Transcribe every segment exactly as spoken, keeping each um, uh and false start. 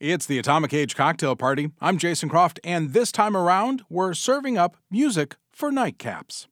It's the Atomic Age Cocktail Party. I'm Jason Croft, and this time around, we're serving up music for nightcaps.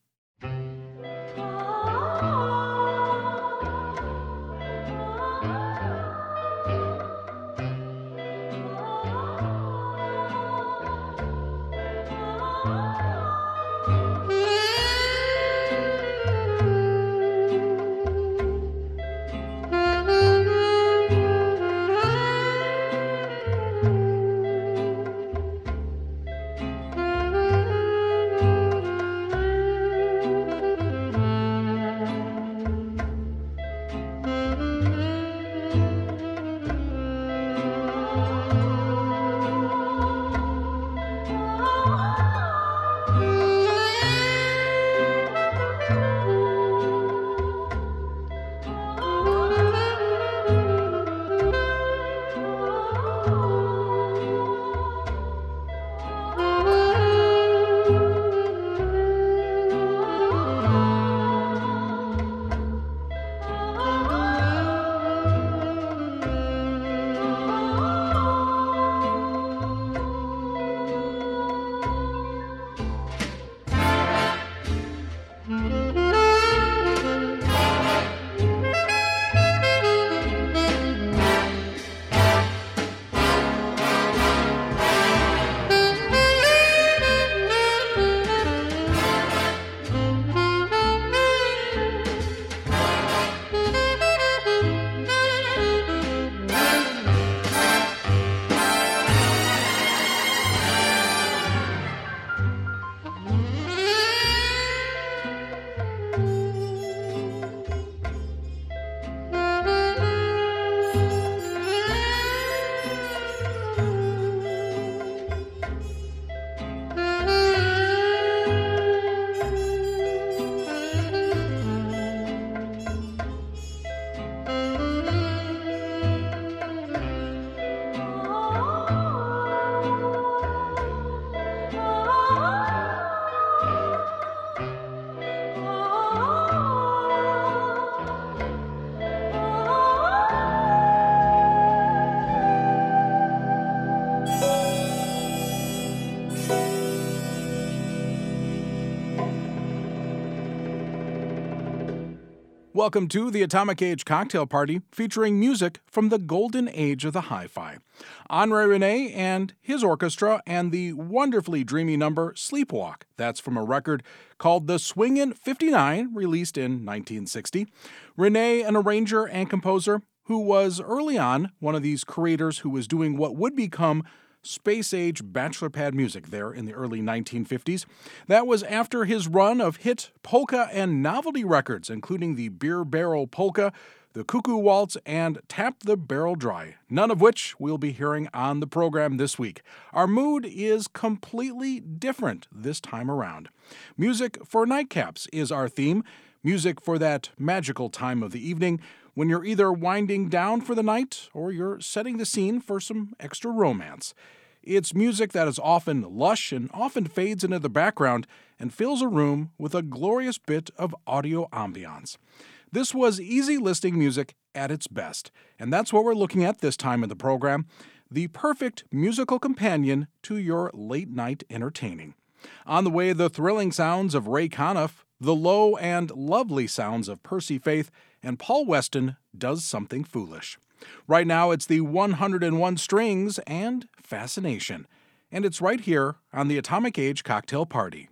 Welcome to the Atomic Age Cocktail Party, featuring music from the golden age of the hi-fi. Henri René and his orchestra and the wonderfully dreamy number Sleepwalk. That's from a record called The Swingin' fifty-nine, released in nineteen sixty. René, an arranger and composer who was early on one of these creators who was doing what would become space-age bachelor pad music there in the early nineteen fifties. That was after his run of hit polka and novelty records, including the Beer Barrel Polka, the Cuckoo Waltz, and Tap the Barrel Dry, none of which we'll be hearing on the program this week. Our mood is completely different this time around. Music for nightcaps is our theme, music for that magical time of the evening when you're either winding down for the night or you're setting the scene for some extra romance. It's music that is often lush and often fades into the background and fills a room with a glorious bit of audio ambiance. This was easy listening music at its best, and that's what we're looking at this time in the program, the perfect musical companion to your late-night entertaining. On the way, the thrilling sounds of Ray Conniff, the low and lovely sounds of Percy Faith, and Paul Weston does something foolish. Right now, it's the one hundred and one Strings and Fascination, and it's right here on the Atomic Age Cocktail Party.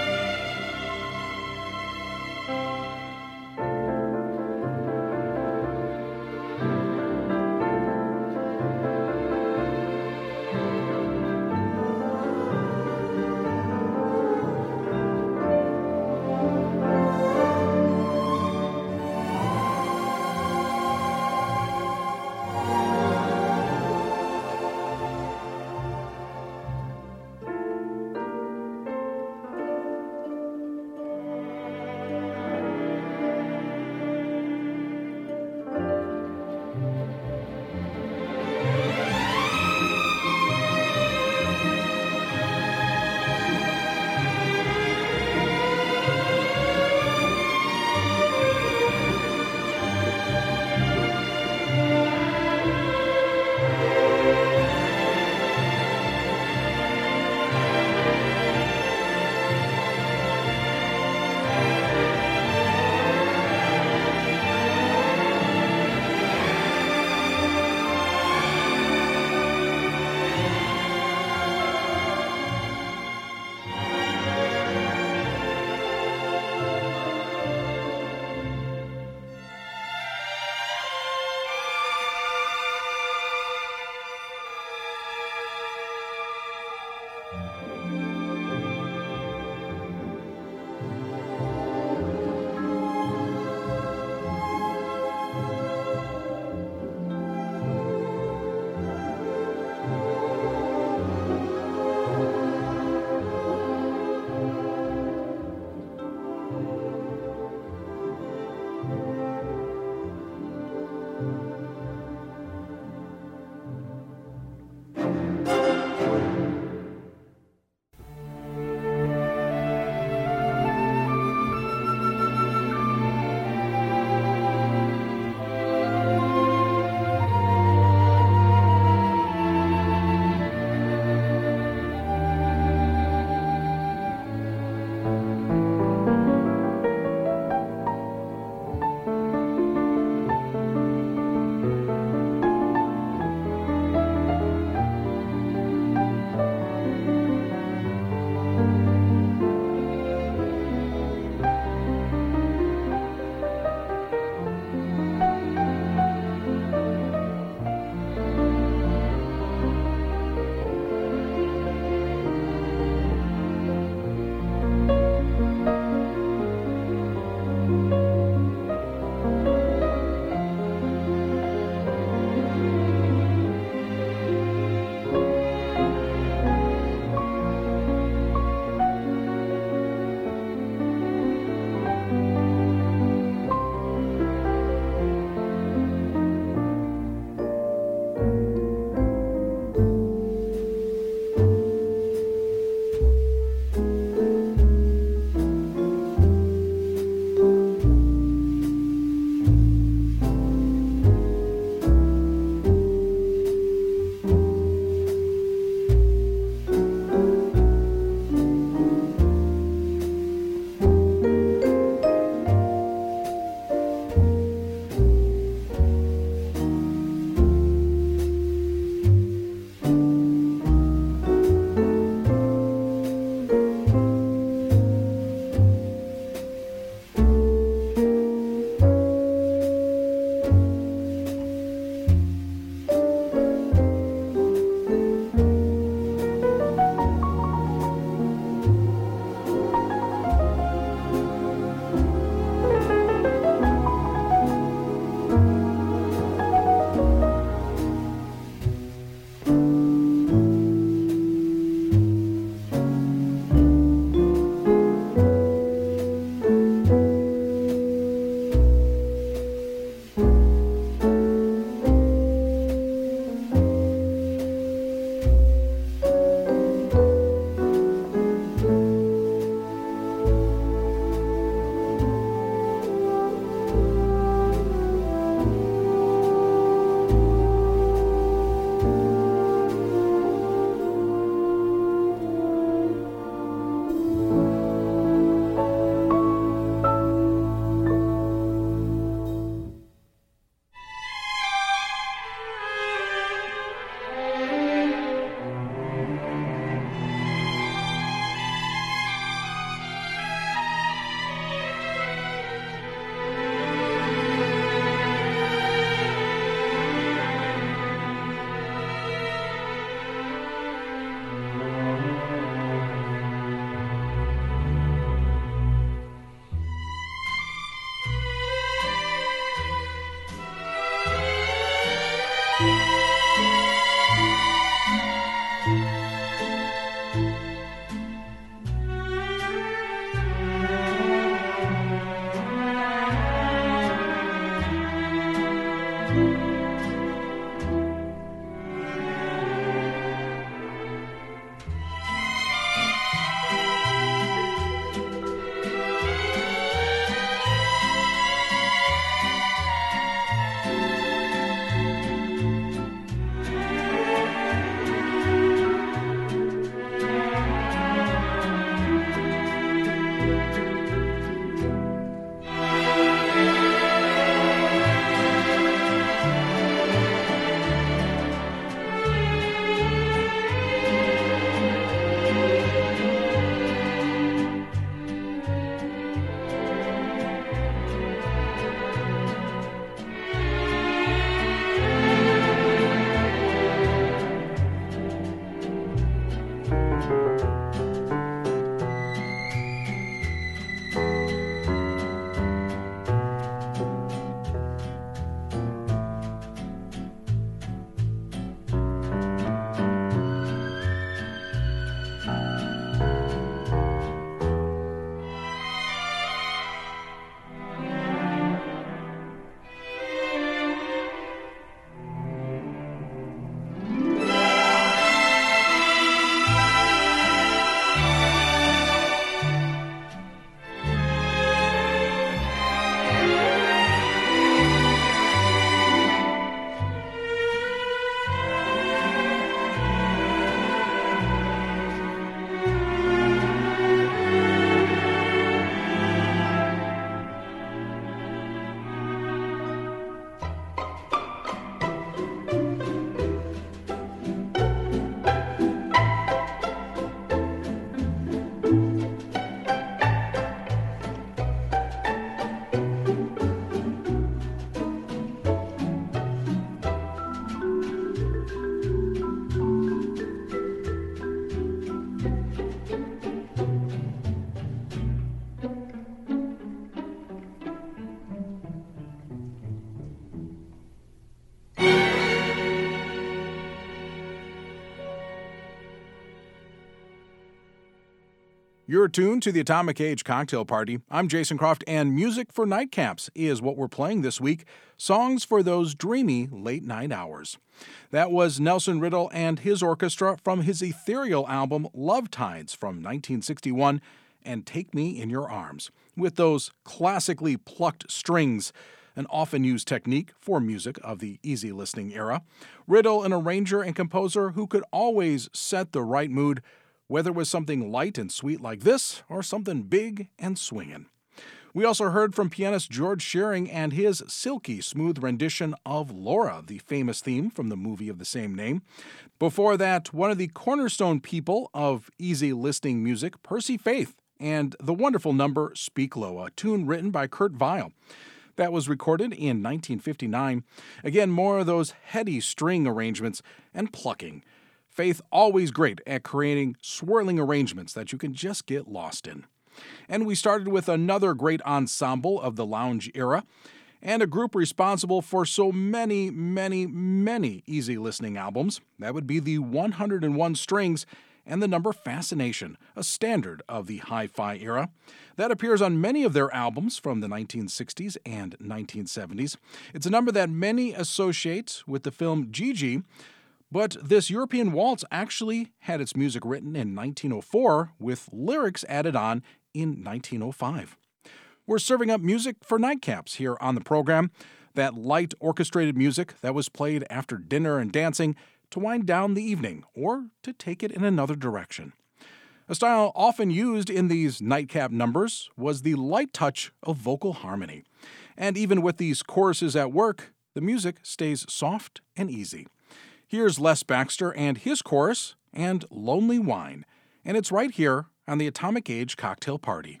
You're tuned to the Atomic Age Cocktail Party. I'm Jason Croft, and Music for Nightcaps is what we're playing this week. Songs for those dreamy late-night hours. That was Nelson Riddle and his orchestra from his ethereal album Love Tides from nineteen sixty-one and Take Me in Your Arms, with those classically plucked strings, an often used technique for music of the easy listening era. Riddle, an arranger and composer who could always set the right mood, whether it was something light and sweet like this or something big and swinging. We also heard from pianist George Shearing and his silky smooth rendition of Laura, the famous theme from the movie of the same name. Before that, one of the cornerstone people of easy listening music, Percy Faith, and the wonderful number Speak Low, a tune written by Kurt Weill. That was recorded in nineteen fifty-nine. Again, more of those heady string arrangements and plucking. Faith always great at creating swirling arrangements that you can just get lost in. And we started with another great ensemble of the lounge era, and a group responsible for so many, many, many easy listening albums. That would be the one hundred and one Strings and the number Fascination, a standard of the hi-fi era. That appears on many of their albums from the nineteen sixties and nineteen seventies. It's a number that many associate with the film Gigi, but this European waltz actually had its music written in nineteen oh four with lyrics added on in nineteen oh five. We're serving up music for nightcaps here on the program, that light orchestrated music that was played after dinner and dancing to wind down the evening or to take it in another direction. A style often used in these nightcap numbers was the light touch of vocal harmony. And even with these choruses at work, the music stays soft and easy. Here's Les Baxter and his chorus, and Lonely Wine, and it's right here on the Atomic Age Cocktail Party.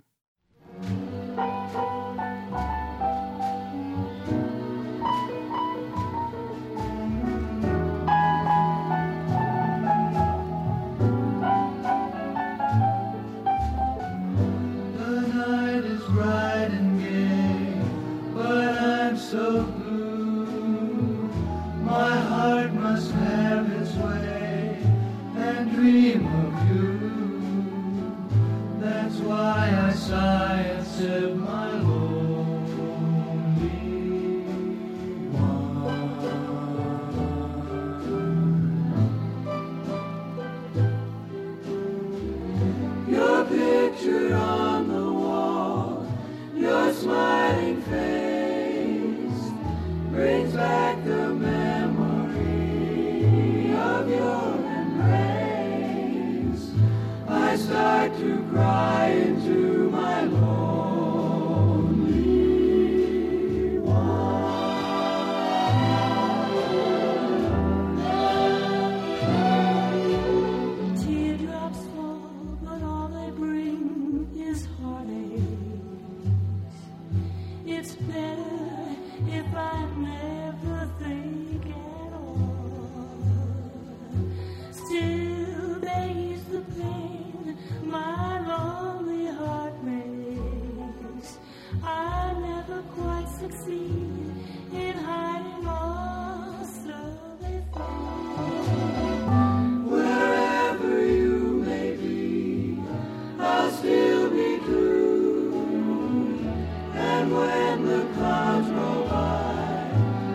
The night is bright and gay, but I'm so blue. My heart must have its way and dream of you. That's why I sigh and sip my lonely wine. Your picture on the wall, your smiling face brings back the memory of your embrace. I start to cry into my lonely wine. Teardrops fall, but all they bring is heartache. It's better if I never think at all. Still, they ease the pain my lonely heart makes. I never quite succeed in hiding all, so they fall. Wherever you may be, I'll still be true. And when the clouds roll by,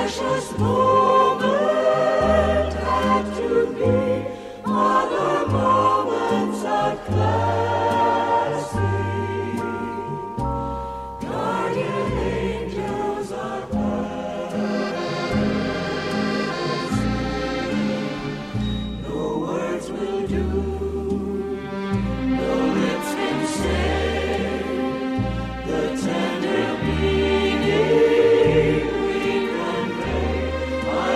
precious moment had to be other moments of classy. Guardian angels are passing. No words will do, no lips can say the tender meaning we convey. I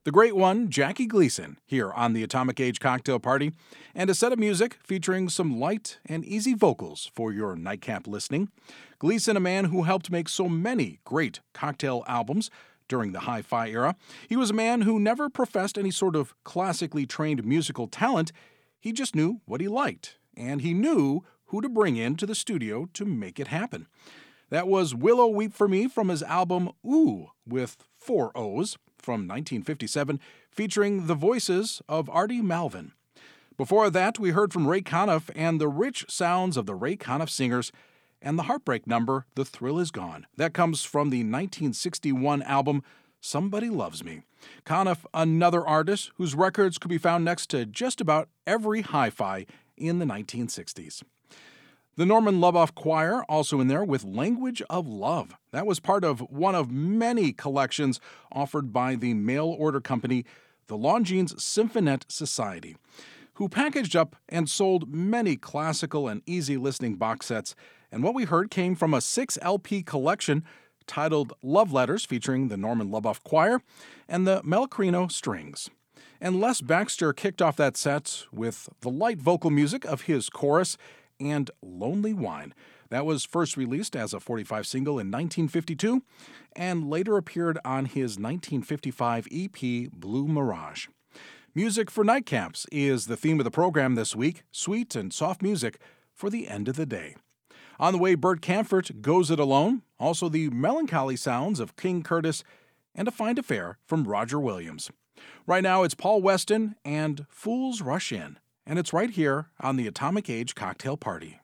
The great one, Jackie Gleason, here on the Atomic Age Cocktail Party, and a set of music featuring some light and easy vocals for your nightcap listening. Gleason, a man who helped make so many great cocktail albums during the hi-fi era. He was a man who never professed any sort of classically trained musical talent. He just knew what he liked, and he knew who to bring into the studio to make it happen. That was Willow Weep for Me from his album Ooh, with four O's, from nineteen fifty-seven, featuring the voices of Artie Malvin. Before that, we heard from Ray Conniff and the rich sounds of the Ray Conniff Singers, and the heartbreak number, The Thrill Is Gone. That comes from the nineteen sixty-one album Somebody Loves Me. Conniff, another artist whose records could be found next to just about every hi-fi in the nineteen sixties. The Norman Luboff Choir, also in there with Language of Love. That was part of one of many collections offered by the mail-order company, the Longines Symphonette Society, who packaged up and sold many classical and easy-listening box sets. And what we heard came from a six L P collection titled Love Letters, featuring the Norman Luboff Choir and the Melachrino Strings. And Les Baxter kicked off that set with the light vocal music of his chorus and Lonely Wine. That was first released as a forty-five single in nineteen fifty-two and later appeared on his nineteen fifty-five E P Blue Mirage. Music for Nightcaps is the theme of the program this week, sweet and soft music for the end of the day. On the way, Bert Kaempfert, Goes It Alone, also the melancholy sounds of King Curtis, and A Fine Affair from Roger Williams. Right now, it's Paul Weston and Fools Rush In. And it's right here on the Atomic Age Cocktail Party.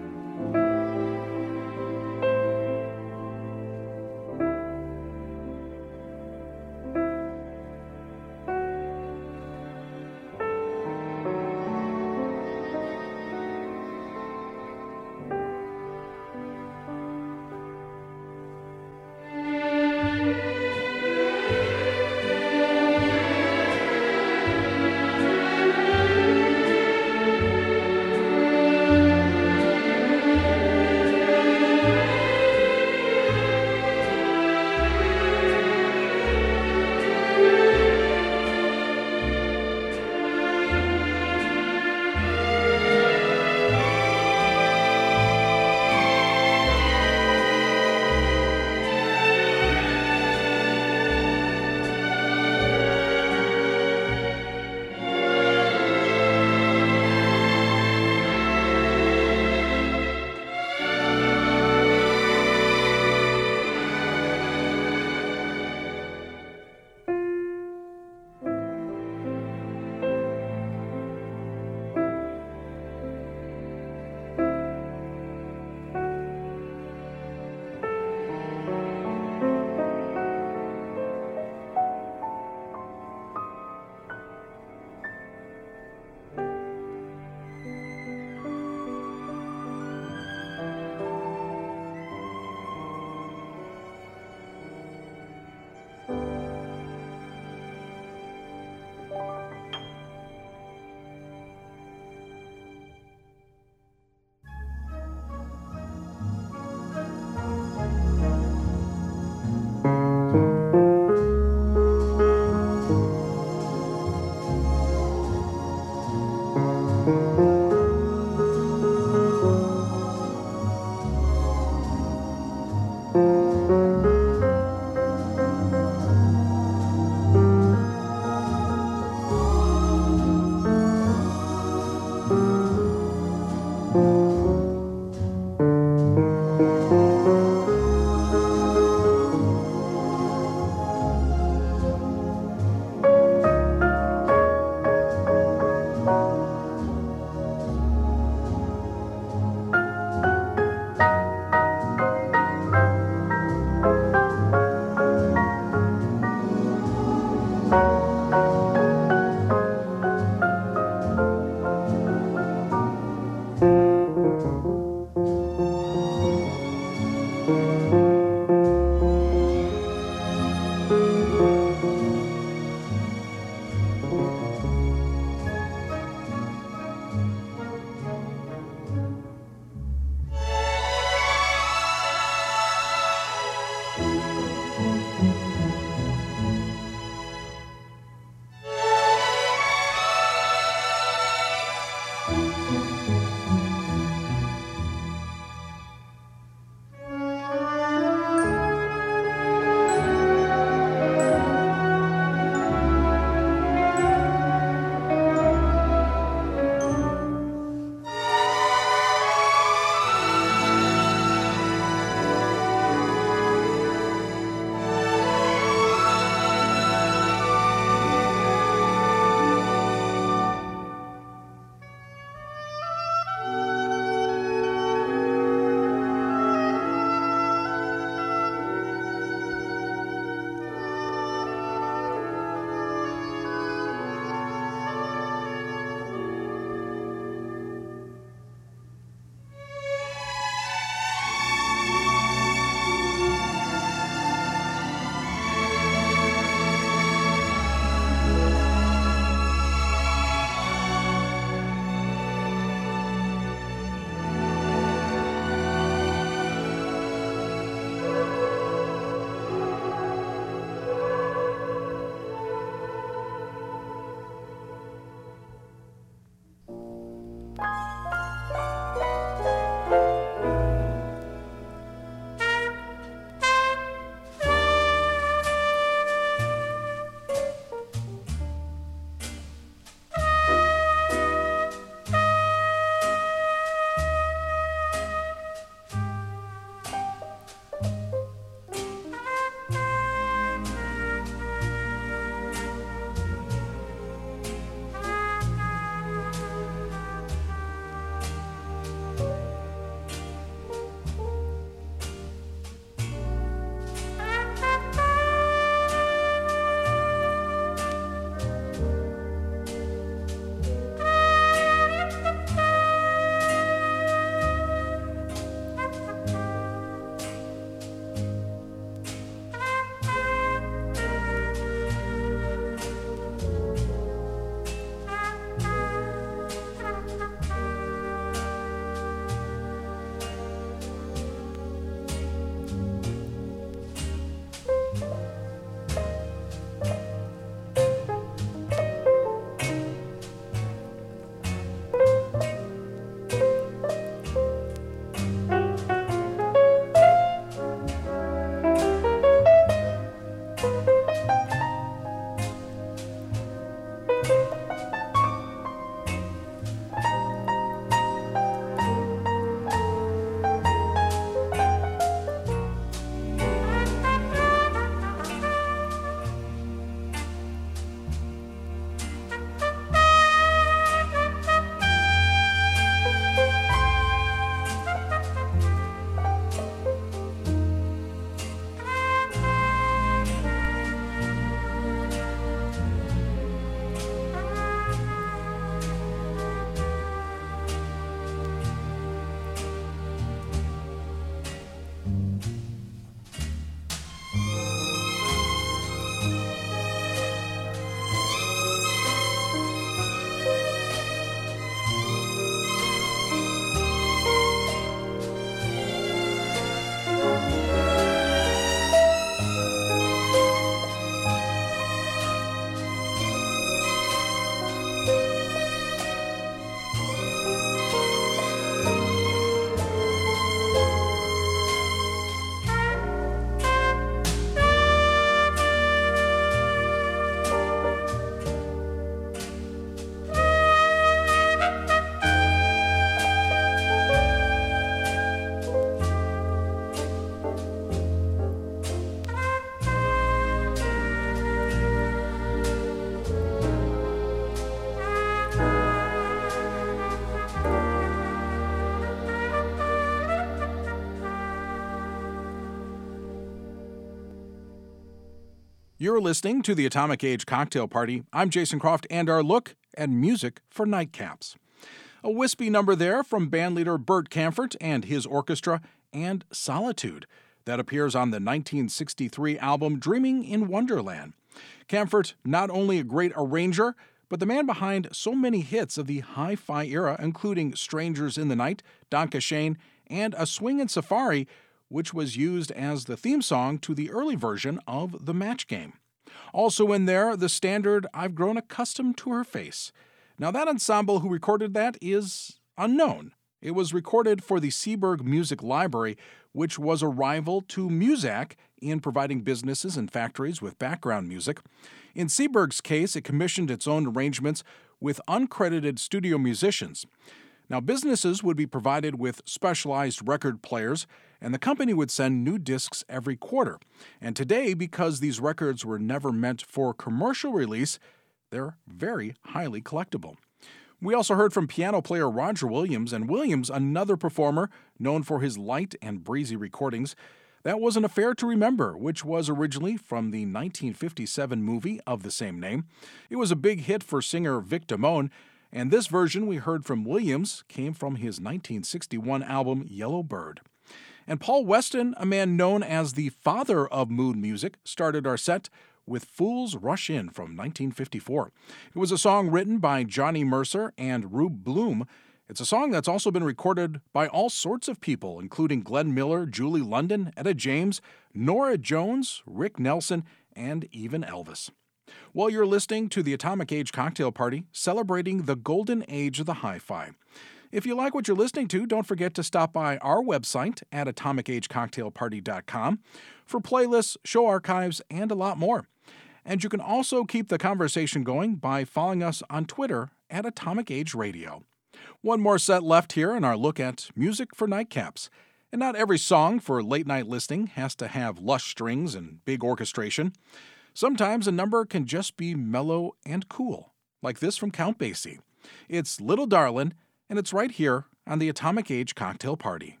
You're listening to the Atomic Age Cocktail Party. I'm Jason Croft, and our look at music for nightcaps. A wispy number there from bandleader Bert Kaempfert and his orchestra, and Solitude, that appears on the nineteen sixty-three album Dreaming in Wonderland. Kaempfert, not only a great arranger, but the man behind so many hits of the hi-fi era, including Strangers in the Night, Danke Schoen, and A Swingin' Safari, which was used as the theme song to the early version of The Match Game. Also in there, the standard I've Grown Accustomed to Her Face. Now that ensemble who recorded that is unknown. It was recorded for the Seeburg Music Library, which was a rival to Muzak in providing businesses and factories with background music. In Seeburg's case, it commissioned its own arrangements with uncredited studio musicians. Now, businesses would be provided with specialized record players, and the company would send new discs every quarter. And today, because these records were never meant for commercial release, they're very highly collectible. We also heard from piano player Roger Williams, and Williams, another performer known for his light and breezy recordings. That was An Affair to Remember, which was originally from the nineteen fifty-seven movie of the same name. It was a big hit for singer Vic Damone, and this version we heard from Williams came from his nineteen sixty-one album Yellow Bird. And Paul Weston, a man known as the father of mood music, started our set with Fools Rush In from nineteen fifty-four. It was a song written by Johnny Mercer and Rube Bloom. It's a song that's also been recorded by all sorts of people, including Glenn Miller, Julie London, Etta James, Norah Jones, Rick Nelson, and even Elvis. Well, you're listening to the Atomic Age Cocktail Party, celebrating the golden age of the hi-fi. If you like what you're listening to, don't forget to stop by our website at atomic age cocktail party dot com for playlists, show archives, and a lot more. And you can also keep the conversation going by following us on Twitter at Atomic Age Radio. One more set left here in our look at music for nightcaps. And not every song for late-night listening has to have lush strings and big orchestration. Sometimes a number can just be mellow and cool, like this from Count Basie. It's Little Darlin', and it's right here on the Atomic Age Cocktail Party.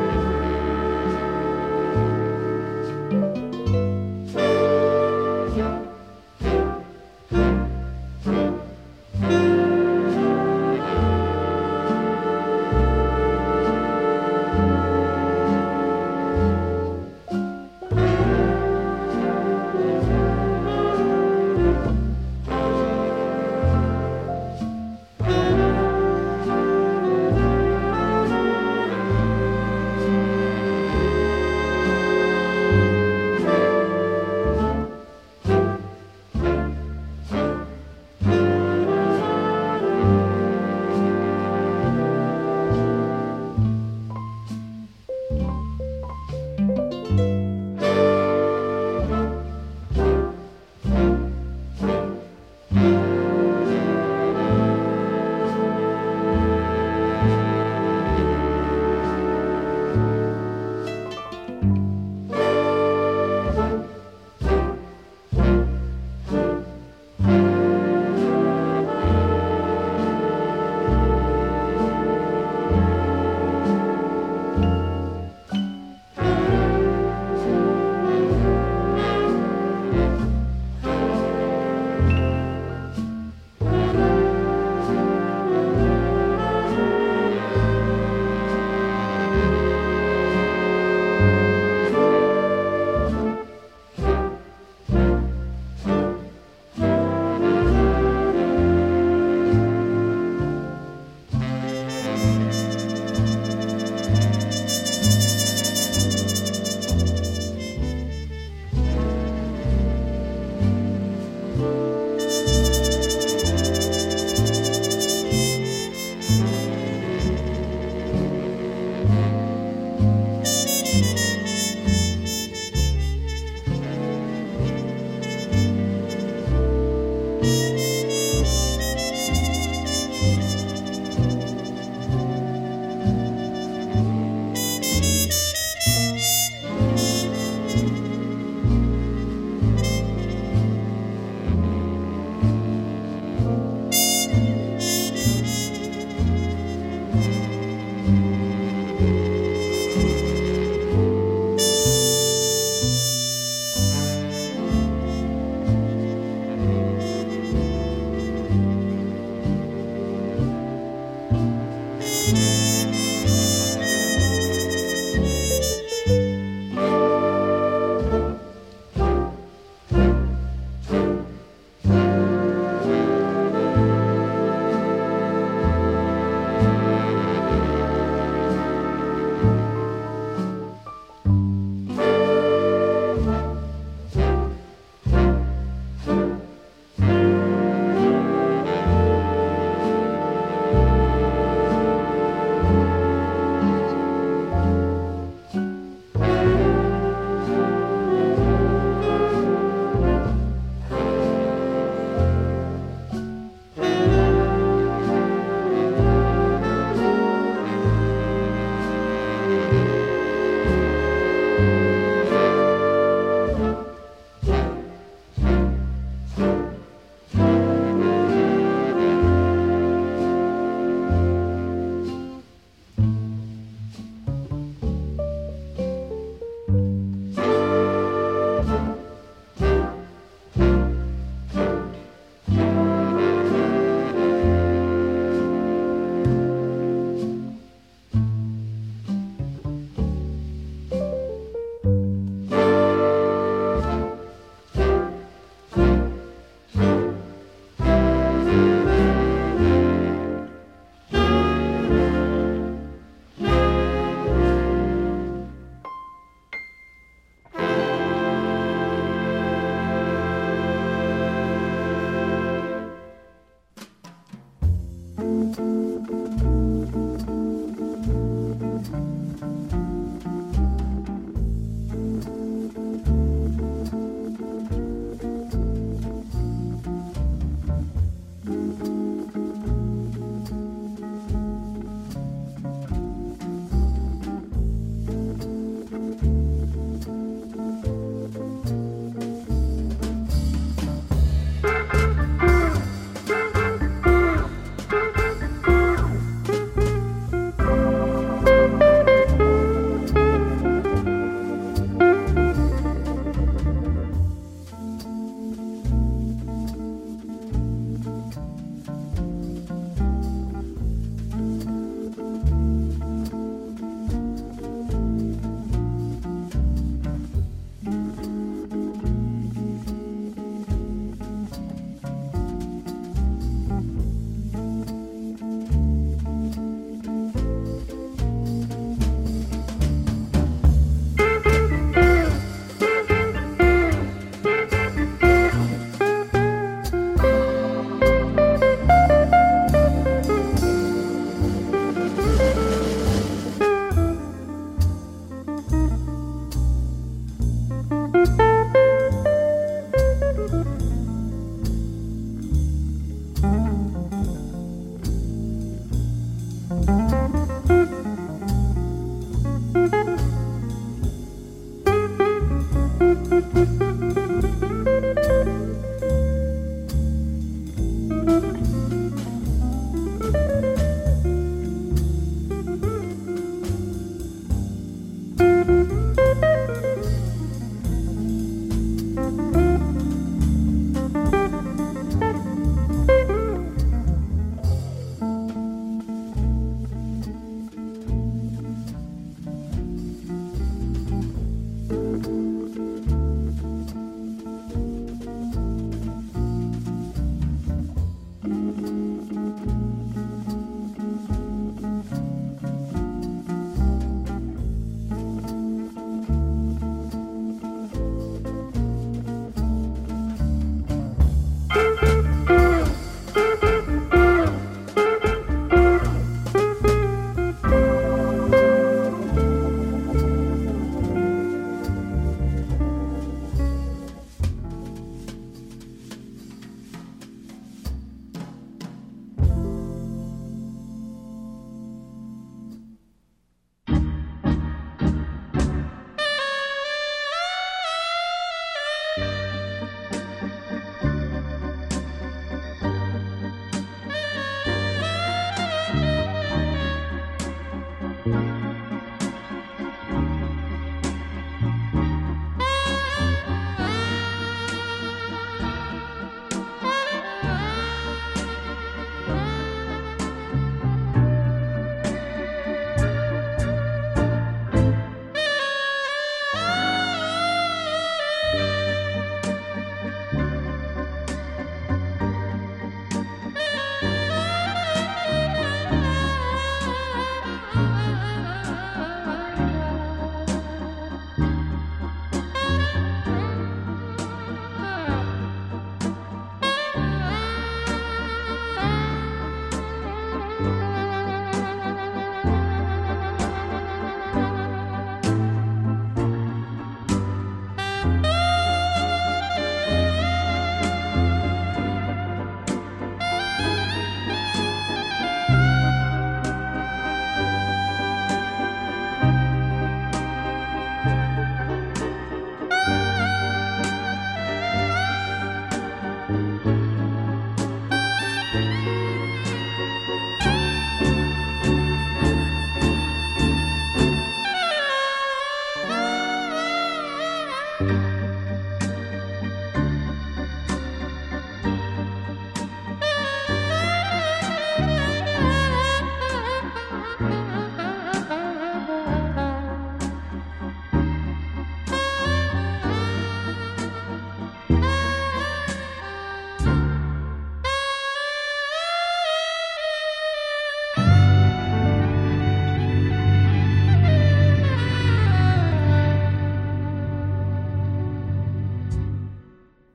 Thank you.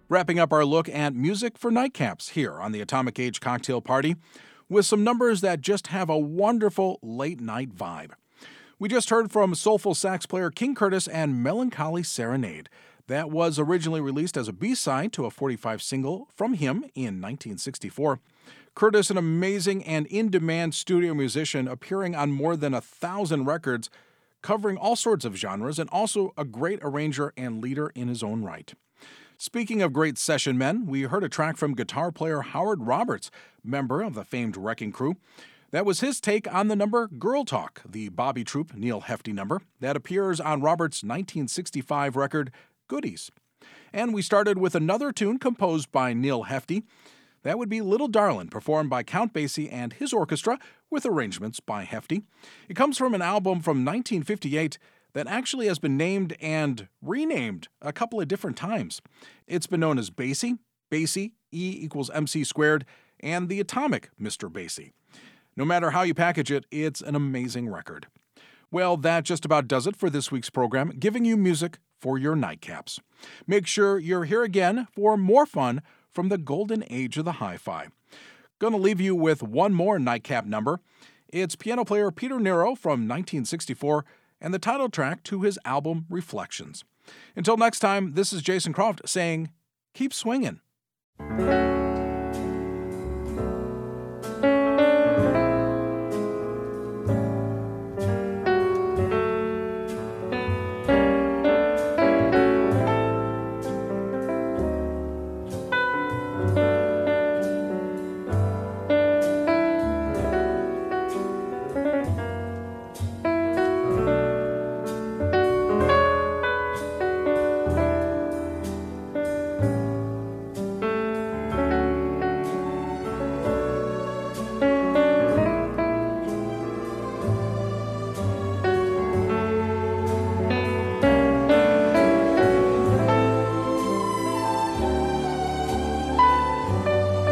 Wrapping up our look at music for nightcaps here on the Atomic Age Cocktail Party with some numbers that just have a wonderful late-night vibe. We just heard from soulful sax player King Curtis and Melancholy Serenade. That was originally released as a B-side to a forty-five single from him in nineteen sixty-four. Curtis, an amazing and in-demand studio musician, appearing on more than a thousand records, covering all sorts of genres, and also a great arranger and leader in his own right. Speaking of great session men, we heard a track from guitar player Howard Roberts, member of the famed Wrecking Crew. That was his take on the number Girl Talk, the Bobby Troup Neal Hefti number, that appears on Roberts' nineteen sixty-five record, Goodies. And we started with another tune composed by Neal Hefti. That would be Little Darlin', performed by Count Basie and his orchestra, with arrangements by Hefti. It comes from an album from nineteen fifty-eight that actually has been named and renamed a couple of different times. It's been known as Basie, Basie, E equals M C squared, and the Atomic Mister Basie. No matter how you package it, it's an amazing record. Well, that just about does it for this week's program, giving you music for your nightcaps. Make sure you're here again for more fun from the golden age of the hi-fi. Gonna leave you with one more nightcap number. It's piano player Peter Nero from nineteen sixty-four and the title track to his album Reflections. Until next time, this is Jason Croft saying, keep swinging.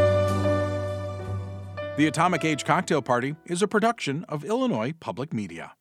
The Atomic Age Cocktail Party is a production of Illinois Public Media.